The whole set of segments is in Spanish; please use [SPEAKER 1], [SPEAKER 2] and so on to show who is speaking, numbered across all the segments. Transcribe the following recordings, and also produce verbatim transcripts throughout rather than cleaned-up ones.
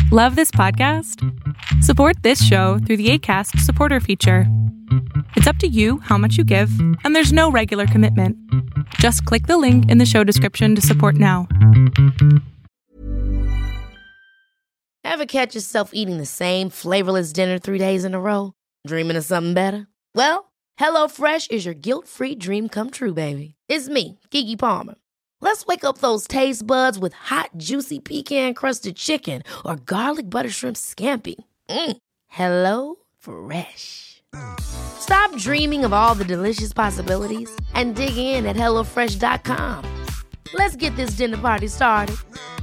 [SPEAKER 1] Love this podcast? Support this show through the Acast supporter feature. It's up to you how much you give, and there's no regular commitment. Just click the link in the show description to support now.
[SPEAKER 2] Ever catch yourself eating the same flavorless dinner three days in a row? Dreaming of something better? Well, HelloFresh is your guilt-free dream come true, baby. It's me, Keke Palmer. Let's wake up those taste buds with hot, juicy pecan-crusted chicken or garlic butter shrimp scampi. Mm. Hello Fresh. Stop dreaming of all the delicious possibilities and dig in at hello fresh dot com. Let's get this dinner party started.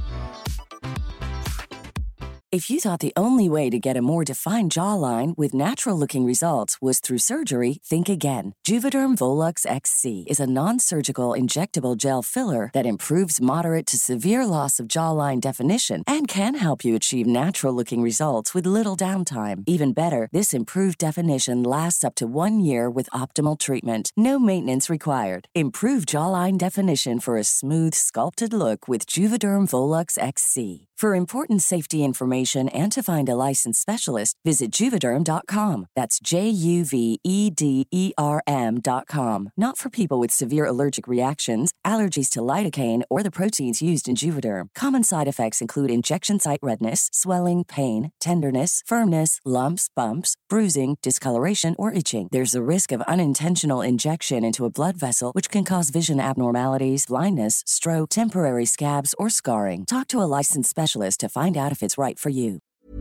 [SPEAKER 3] If you thought the only way to get a more defined jawline with natural-looking results was through surgery, think again. Juvederm Volux X C is a non-surgical injectable gel filler that improves moderate to severe loss of jawline definition and can help you achieve natural-looking results with little downtime. Even better, this improved definition lasts up to one year with optimal treatment. No maintenance required. Improve jawline definition for a smooth, sculpted look with Juvederm Volux X C. For important safety information and to find a licensed specialist, visit Juvederm dot com. That's J U V E D E R M dot com. Not for people with severe allergic reactions, allergies to lidocaine, or the proteins used in Juvederm. Common side effects include injection site redness, swelling, pain, tenderness, firmness, lumps, bumps, bruising, discoloration, or itching. There's a risk of unintentional injection into a blood vessel, which can cause vision abnormalities, blindness, stroke, temporary scabs, or scarring. Talk to a licensed specialist to find out if it's right for you.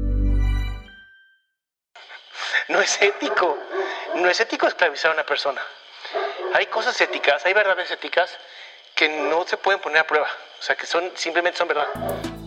[SPEAKER 4] No es ético. No es ético esclavizar a una persona. Hay cosas éticas, hay verdades éticas que no se pueden poner a prueba. O sea, que son simplemente son verdad.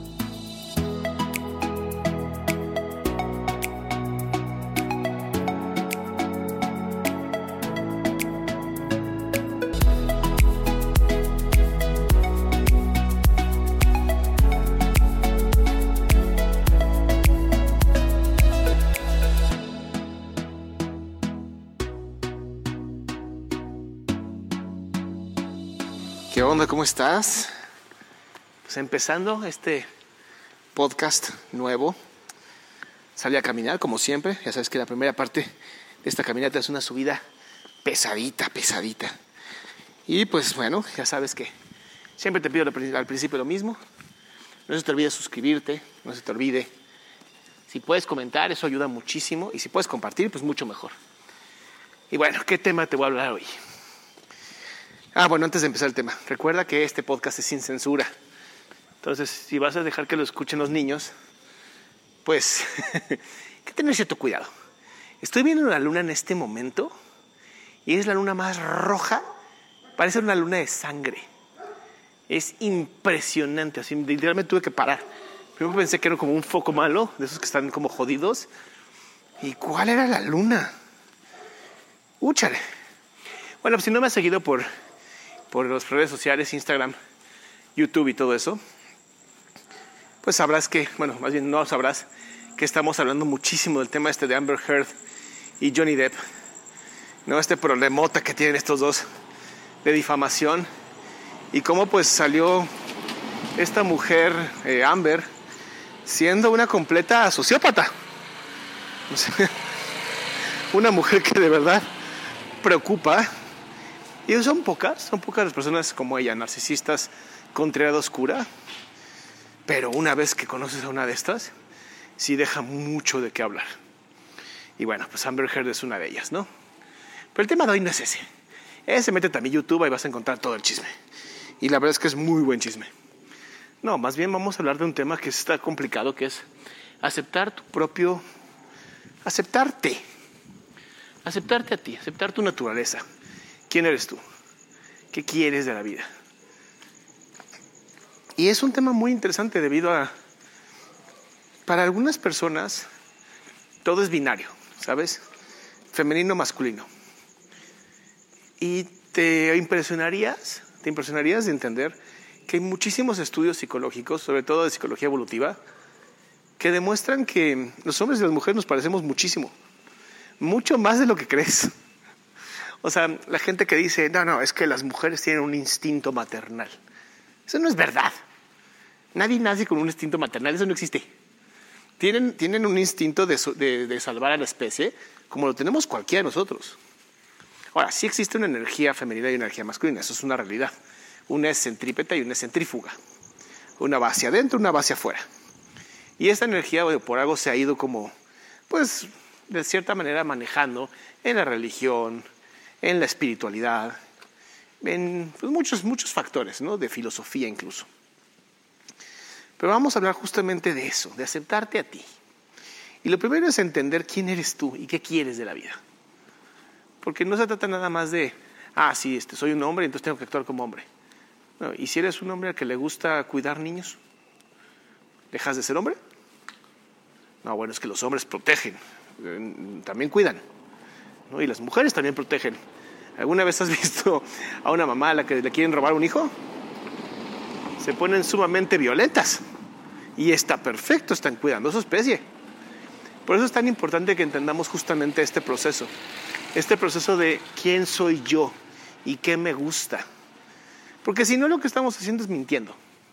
[SPEAKER 4] ¿Qué onda? ¿Cómo estás? Pues empezando este podcast nuevo. Salí a caminar como siempre. Ya sabes que la primera parte de esta caminata es una subida pesadita, pesadita. Y pues bueno, ya sabes que siempre te pido al principio lo mismo. No se te olvide suscribirte, no se te olvide. Si puedes comentar, eso ayuda muchísimo. Y si puedes compartir, pues mucho mejor. Y bueno, ¿qué tema te voy a hablar hoy? Ah, bueno, antes de empezar el tema, recuerda que este podcast es sin censura. Entonces, si vas a dejar que lo escuchen los niños, pues hay que tener cierto cuidado. Estoy viendo la luna en este momento y es la luna más roja. Parece una luna de sangre. Es impresionante. Así, literalmente tuve que parar. Primero pensé que era como un foco malo, de esos que están como jodidos. ¿Y cuál era la luna? Úchale. Bueno, pues si no me has seguido por... por las redes sociales, Instagram, YouTube y todo eso, pues sabrás que, bueno, más bien no sabrás que estamos hablando muchísimo del tema este de Amber Heard y Johnny Depp, ¿no? Este problemota que tienen estos dos de difamación y cómo pues salió esta mujer, eh, Amber, siendo una completa sociópata. O sea, una mujer que de verdad preocupa. Y son pocas, son pocas las personas como ella, narcisistas con triada oscura. Pero una vez que conoces a una de estas, sí deja mucho de qué hablar. Y bueno, pues Amber Heard es una de ellas, ¿no? Pero el tema de hoy no es ese. Ese, métete a mi YouTube y vas a encontrar todo el chisme. Y la verdad es que es muy buen chisme. No, más bien vamos a hablar de un tema que está complicado, que es aceptar tu propio... Aceptarte. Aceptarte a ti, aceptar tu naturaleza. ¿Quién eres tú? ¿Qué quieres de la vida? Y es un tema muy interesante debido a... Para algunas personas, todo es binario, ¿sabes? Femenino, masculino. Y te impresionarías, te impresionarías de entender que hay muchísimos estudios psicológicos, sobre todo de psicología evolutiva, que demuestran que los hombres y las mujeres nos parecemos muchísimo. Mucho más de lo que crees. O sea, la gente que dice, no, no, es que las mujeres tienen un instinto maternal. Eso no es verdad. Nadie nace con un instinto maternal, eso no existe. tienen, tienen un instinto de, de, de salvar a la especie como lo tenemos cualquiera de nosotros. Ahora, sí existe una energía femenina y una energía masculina, eso es una realidad. Una es centrípeta y una es centrífuga. Una va hacia adentro, una va hacia afuera. Y esta energía, bueno, por algo se ha ido como, pues, de cierta manera manejando en la religión, en la espiritualidad, en pues, muchos, muchos factores, ¿no? De filosofía incluso. Pero vamos a hablar justamente de eso, de aceptarte a ti. Y lo primero es entender quién eres tú y qué quieres de la vida. Porque no se trata nada más de, ah, sí, este, soy un hombre, entonces tengo que actuar como hombre. No, ¿y si eres un hombre al que le gusta cuidar niños? ¿Dejas de ser hombre? No, bueno, es que los hombres protegen, eh, también cuidan, ¿no? Y las mujeres también protegen. ¿Alguna vez has visto a una mamá a la que le quieren robar un hijo? Se ponen sumamente violentas. Y está perfecto, están cuidando a su especie. Por eso es tan importante que entendamos justamente este proceso. Este proceso de quién soy yo y qué me gusta. Porque si no, lo que estamos haciendo es mintiendo.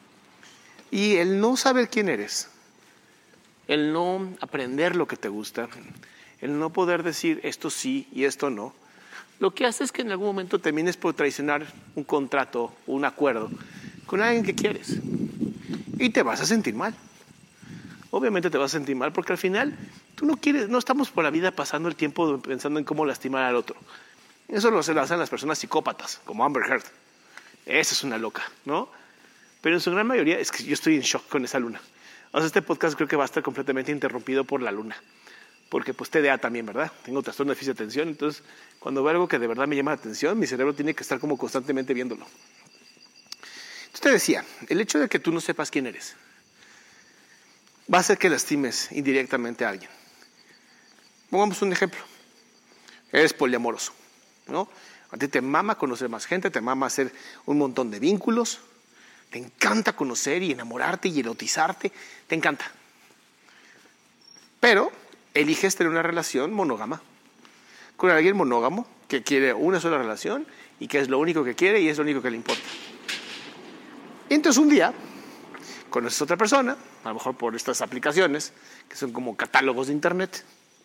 [SPEAKER 4] Y el no saber quién eres, el no aprender lo que te gusta, el no poder decir esto sí y esto no, lo que hace es que en algún momento termines por traicionar un contrato o un acuerdo con alguien que quieres. Y te vas a sentir mal. Obviamente te vas a sentir mal porque al final tú no quieres, no estamos por la vida pasando el tiempo pensando en cómo lastimar al otro. Eso lo hacen las personas psicópatas, como Amber Heard. Esa es una loca, ¿no? Pero en su gran mayoría, es que yo estoy en shock con esa luna. O sea, este podcast creo que va a estar completamente interrumpido por la luna. Porque pues T D A también, ¿verdad? Tengo trastorno de déficit de atención, entonces cuando veo algo que de verdad me llama la atención, mi cerebro tiene que estar como constantemente viéndolo. Entonces te decía, el hecho de que tú no sepas quién eres va a hacer que lastimes indirectamente a alguien. Pongamos un ejemplo. Eres poliamoroso, ¿no? A ti te mama conocer más gente, te mama hacer un montón de vínculos, te encanta conocer y enamorarte y erotizarte, te encanta. Pero eliges tener una relación monógama con alguien monógamo que quiere una sola relación y que es lo único que quiere y es lo único que le importa. Y entonces un día conoces a otra persona, a lo mejor por estas aplicaciones que son como catálogos de internet,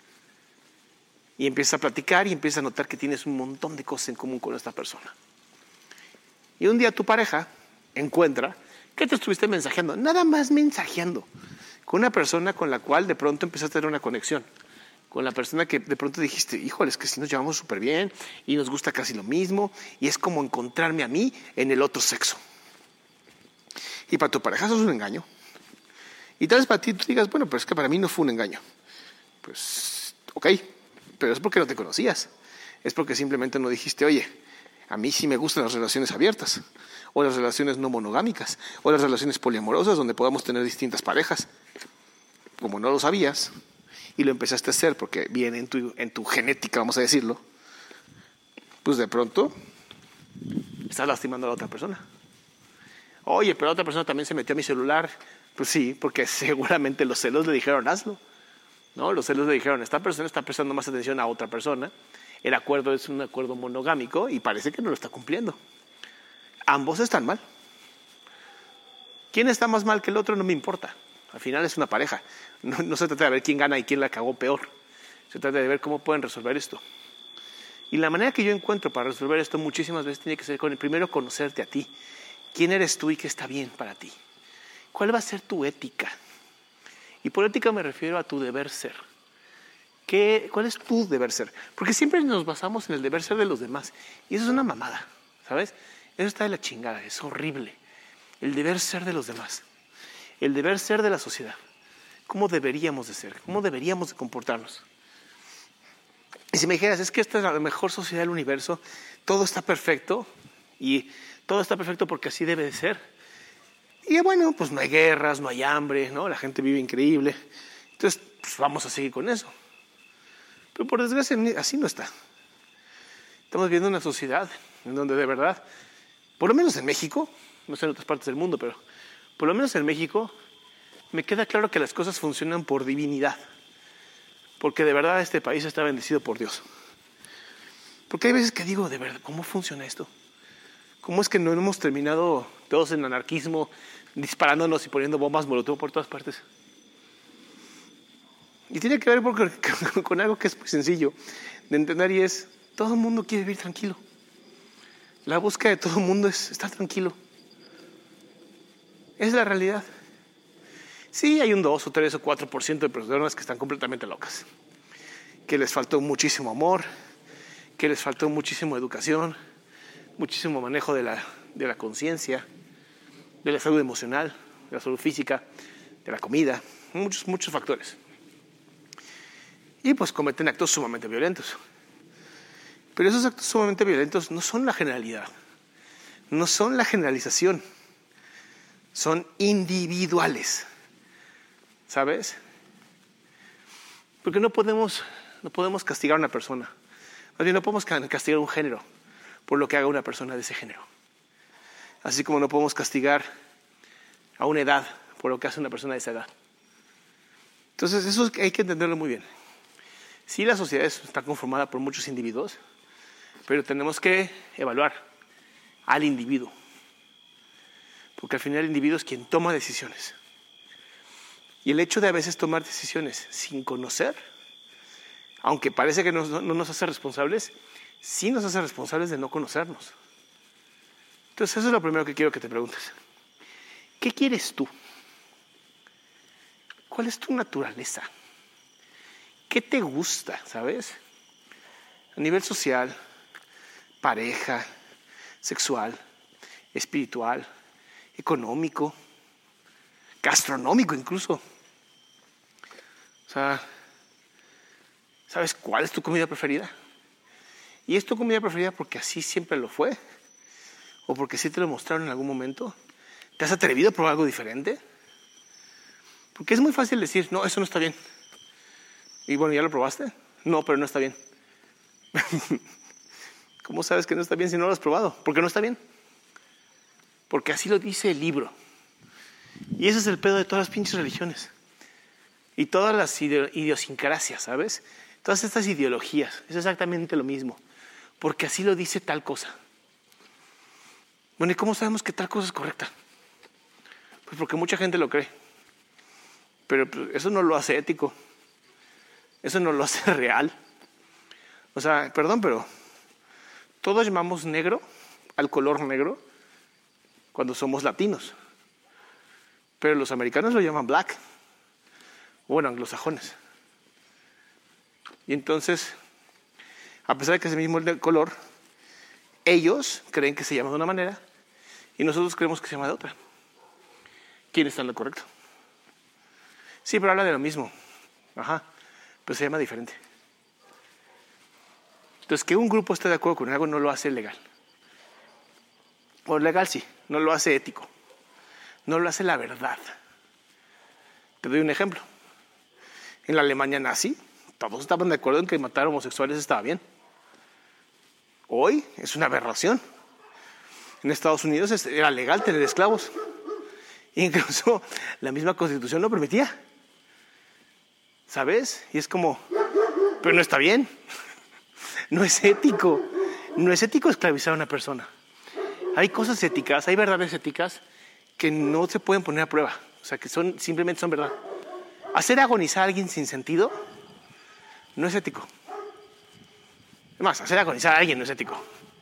[SPEAKER 4] y empiezas a platicar y empiezas a notar que tienes un montón de cosas en común con esta persona. Y un día tu pareja encuentra que te estuviste mensajeando, nada más mensajeando, con una persona con la cual de pronto empezaste a tener una conexión, con la persona que de pronto dijiste, híjole, es que sí nos llevamos súper bien y nos gusta casi lo mismo y es como encontrarme a mí en el otro sexo. Y para tu pareja eso es un engaño. Y tal vez para ti tú digas, bueno, pero es que para mí no fue un engaño. Pues, ok, pero es porque no te conocías. Es porque simplemente no dijiste, oye, a mí sí me gustan las relaciones abiertas, o las relaciones no monogámicas, o las relaciones poliamorosas donde podamos tener distintas parejas. Como no lo sabías y lo empezaste a hacer porque viene en tu, en tu genética, vamos a decirlo, pues de pronto estás lastimando a la otra persona. Oye, pero la otra persona también se metió a mi celular. Pues sí, porque seguramente los celos le dijeron, hazlo, ¿no? Los celos le dijeron, esta persona está prestando más atención a otra persona. El acuerdo es un acuerdo monogámico y parece que no lo está cumpliendo. Ambos están mal. ¿Quién está más mal que el otro? No me importa. Al final es una pareja. No, no se trata de ver quién gana y quién la cagó peor. Se trata de ver cómo pueden resolver esto. Y la manera que yo encuentro para resolver esto muchísimas veces tiene que ser con el primero conocerte a ti. ¿Quién eres tú y qué está bien para ti? ¿Cuál va a ser tu ética? Y por ética me refiero a tu deber ser. ¿Qué, ¿Cuál es tu deber ser? Porque siempre nos basamos en el deber ser de los demás. Y eso es una mamada, ¿sabes? Eso está de la chingada, es horrible. El deber ser de los demás. El deber ser de la sociedad. ¿Cómo deberíamos de ser? ¿Cómo deberíamos de comportarnos? Y si me dijeras, es que esta es la mejor sociedad del universo, todo está perfecto y todo está perfecto porque así debe de ser. Y bueno, pues no hay guerras, no hay hambre, ¿no? La gente vive increíble. Entonces, pues vamos a seguir con eso. Pero por desgracia, así no está. Estamos viendo una sociedad en donde de verdad, por lo menos en México, no sé en otras partes del mundo, pero por lo menos en México, me queda claro que las cosas funcionan por divinidad. Porque de verdad este país está bendecido por Dios. Porque hay veces que digo, de verdad, ¿cómo funciona esto? ¿Cómo es que no hemos terminado todos en anarquismo, disparándonos y poniendo bombas molotov por todas partes? Y tiene que ver porque, con algo que es muy sencillo de entender y es, todo el mundo quiere vivir tranquilo. La búsqueda de todo el mundo es estar tranquilo. Es la realidad. Sí, hay un dos o tres o cuatro por ciento de personas que están completamente locas. Que les faltó muchísimo amor, que les faltó muchísimo educación, muchísimo manejo de la, de la conciencia, de la salud emocional, de la salud física, de la comida, muchos, muchos factores. Y pues cometen actos sumamente violentos. Pero esos actos sumamente violentos no son la generalidad, no son la generalización, son individuales, ¿sabes? Porque no podemos, no podemos castigar a una persona, más bien no podemos castigar a un género por lo que haga una persona de ese género. Así como no podemos castigar a una edad por lo que hace una persona de esa edad. Entonces eso hay que entenderlo muy bien. Sí, la sociedad está conformada por muchos individuos, pero tenemos que evaluar al individuo. Porque al final el individuo es quien toma decisiones. Y el hecho de a veces tomar decisiones sin conocer, aunque parece que no, no nos hace responsables, sí nos hace responsables de no conocernos. Entonces eso es lo primero que quiero que te preguntes. ¿Qué quieres tú? ¿Cuál es tu naturaleza? ¿Qué te gusta, sabes? A nivel social, pareja, sexual, espiritual, económico, gastronómico incluso. O sea, ¿sabes cuál es tu comida preferida? ¿Y es tu comida preferida porque así siempre lo fue? ¿O porque sí te lo mostraron en algún momento? ¿Te has atrevido a probar algo diferente? Porque es muy fácil decir, no, eso no está bien. Y bueno, ¿ya lo probaste? No, pero no está bien. ¿Cómo sabes que no está bien si no lo has probado? ¿Por qué no está bien? Porque así lo dice el libro. Y ese es el pedo de todas las pinches religiones. Y todas las idiosincrasias, ¿sabes? Todas estas ideologías. Es exactamente lo mismo. Porque así lo dice tal cosa. Bueno, ¿y cómo sabemos que tal cosa es correcta? Pues porque mucha gente lo cree. Pero eso no lo hace ético. Eso no lo hace real. O sea, perdón, pero todos llamamos negro al color negro cuando somos latinos. Pero los americanos lo llaman black. Bueno, anglosajones. Y entonces, a pesar de que es el mismo color, ellos creen que se llama de una manera y nosotros creemos que se llama de otra. ¿Quién está en lo correcto? Sí, pero habla de lo mismo. Ajá. Pero se llama diferente. Entonces, que un grupo esté de acuerdo con algo no lo hace legal. O legal sí, no lo hace ético. No lo hace la verdad. Te doy un ejemplo. En la Alemania nazi, todos estaban de acuerdo en que matar homosexuales estaba bien. Hoy es una aberración. En Estados Unidos era legal tener esclavos. Incluso la misma Constitución lo permitía. ¿Sabes? Y es como, pero no está bien. No es ético. No es ético esclavizar a una persona. Hay cosas éticas, hay verdades éticas que no se pueden poner a prueba. O sea, que son, simplemente son verdad. Hacer agonizar a alguien sin sentido no es ético. Es más, hacer agonizar a alguien no es ético.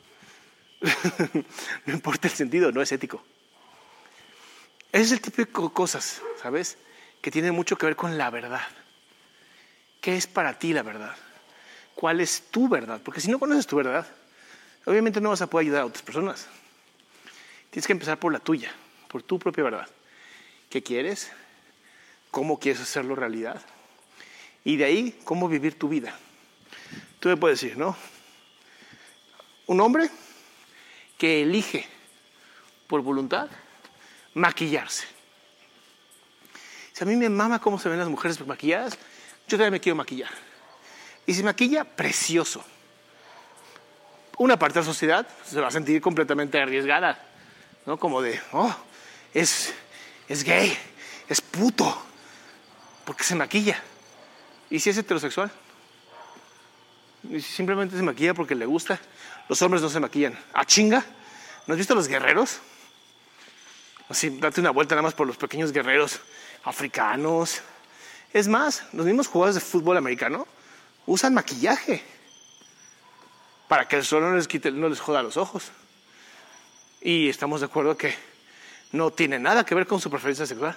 [SPEAKER 4] No importa el sentido, no es ético. Ese es el tipo de cosas, ¿sabes? Que tienen mucho que ver con la verdad. ¿Qué es para ti la verdad? ¿Cuál es tu verdad? Porque si no conoces tu verdad, obviamente no vas a poder ayudar a otras personas. Tienes que empezar por la tuya, por tu propia verdad. ¿Qué quieres? ¿Cómo quieres hacerlo realidad? Y de ahí, ¿cómo vivir tu vida? Tú me puedes decir, ¿no? Un hombre que elige por voluntad maquillarse. Si a mí me mama cómo se ven las mujeres maquilladas, yo también me quiero maquillar. Y se maquilla precioso. Una parte de la sociedad se va a sentir completamente arriesgada, ¿no? Como de, oh, es, es gay, es puto, porque se maquilla. ¿Y si es heterosexual? ¿Y si simplemente se maquilla porque le gusta? Los hombres no se maquillan. ¿Ah, chinga? ¿No has visto a los guerreros? Así, date una vuelta nada más por los pequeños guerreros africanos, Es más, los mismos jugadores de fútbol americano usan maquillaje para que el sol no les quite, no les joda los ojos. Y estamos de acuerdo que no tiene nada que ver con su preferencia sexual.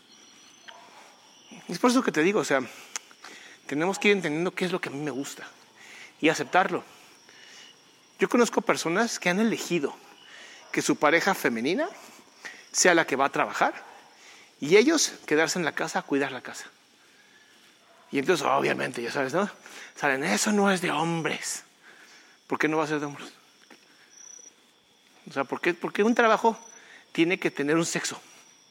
[SPEAKER 4] Es por eso que te digo, o sea, tenemos que ir entendiendo qué es lo que a mí me gusta y aceptarlo. Yo conozco personas que han elegido que su pareja femenina sea la que va a trabajar y ellos quedarse en la casa a cuidar la casa. Y entonces, obviamente, ya sabes, ¿no? Salen, eso no es de hombres. ¿Por qué no va a ser de hombres? O sea, ¿por qué, por qué un trabajo tiene que tener un sexo?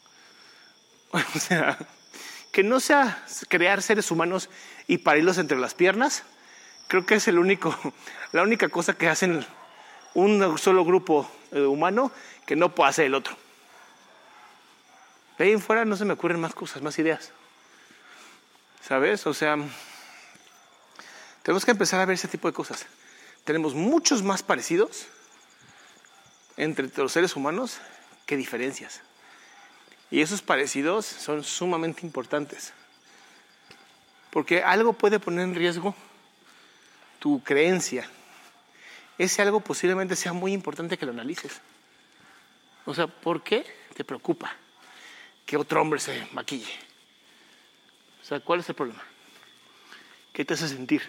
[SPEAKER 4] O sea, que no sea crear seres humanos y parirlos entre las piernas, creo que es el único, la única cosa que hacen un solo grupo eh, humano que no puede hacer el otro. De ahí en fuera no se me ocurren más cosas, más ideas. ¿Sabes? O sea, tenemos que empezar a ver ese tipo de cosas. Tenemos muchos más parecidos entre los seres humanos que diferencias. Y esos parecidos son sumamente importantes. Porque algo puede poner en riesgo tu creencia. Ese algo posiblemente sea muy importante que lo analices. O sea, ¿por qué te preocupa que otro hombre se maquille? O sea, ¿cuál es el problema? ¿Qué te hace sentir?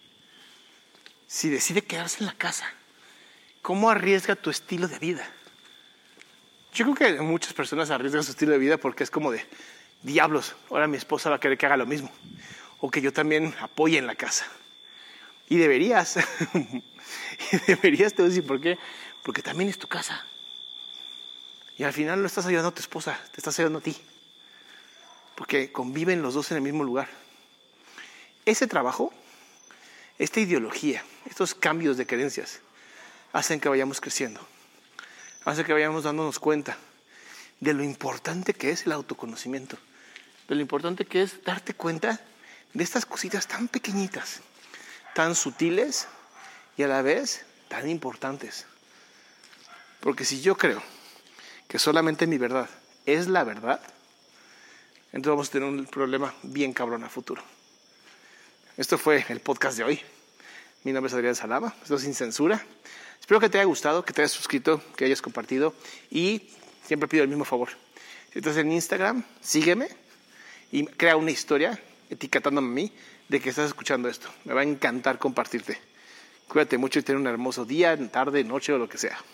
[SPEAKER 4] Si decide quedarse en la casa, ¿cómo arriesga tu estilo de vida? Yo creo que muchas personas arriesgan su estilo de vida porque es como de, diablos, ahora mi esposa va a querer que haga lo mismo. O que yo también apoye en la casa. Y deberías. y deberías, te voy a decir por qué. Porque también es tu casa. Y al final no estás ayudando a tu esposa, te estás ayudando a ti. Porque conviven los dos en el mismo lugar. Ese trabajo, esta ideología, estos cambios de creencias, hacen que vayamos creciendo. Hacen que vayamos dándonos cuenta de lo importante que es el autoconocimiento. De lo importante que es darte cuenta de estas cositas tan pequeñitas, tan sutiles y a la vez tan importantes. Porque si yo creo que solamente mi verdad es la verdad, entonces vamos a tener un problema bien cabrón a futuro. Esto fue el podcast de hoy. Mi nombre es Adrián Salama, esto es Sin Censura. Espero que te haya gustado, que te hayas suscrito, que hayas compartido y siempre pido el mismo favor. Si estás en Instagram, sígueme y crea una historia etiquetándome a mí de que estás escuchando esto. Me va a encantar compartirte. Cuídate mucho y ten un hermoso día, tarde, noche o lo que sea.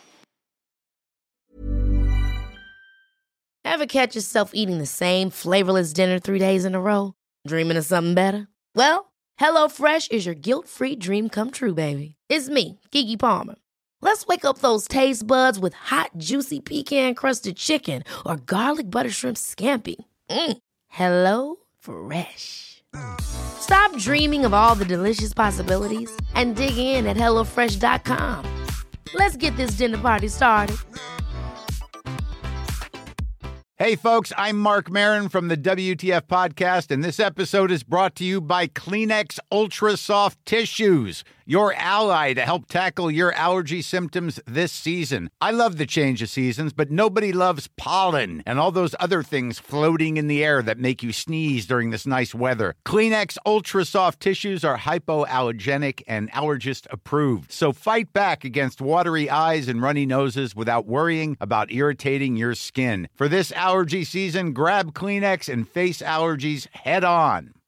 [SPEAKER 2] Ever catch yourself eating the same flavorless dinner three days in a row? Dreaming of something better? Well, HelloFresh is your guilt-free dream come true, baby. It's me, Keke Palmer. Let's wake up those taste buds with hot, juicy pecan-crusted chicken or garlic butter shrimp scampi. Mm. Hello Fresh. Stop dreaming of all the delicious possibilities and dig in at hello fresh dot com. Let's get this dinner party started.
[SPEAKER 5] Hey, folks, I'm Mark Maron from the W T F Podcast, and this episode is brought to you by Kleenex Ultra Soft Tissues, your ally to help tackle your allergy symptoms this season. I love the change of seasons, but nobody loves pollen and all those other things floating in the air that make you sneeze during this nice weather. Kleenex Ultra Soft Tissues are hypoallergenic and allergist approved, so fight back against watery eyes and runny noses without worrying about irritating your skin. For this allergy season, grab Kleenex and face allergies head on.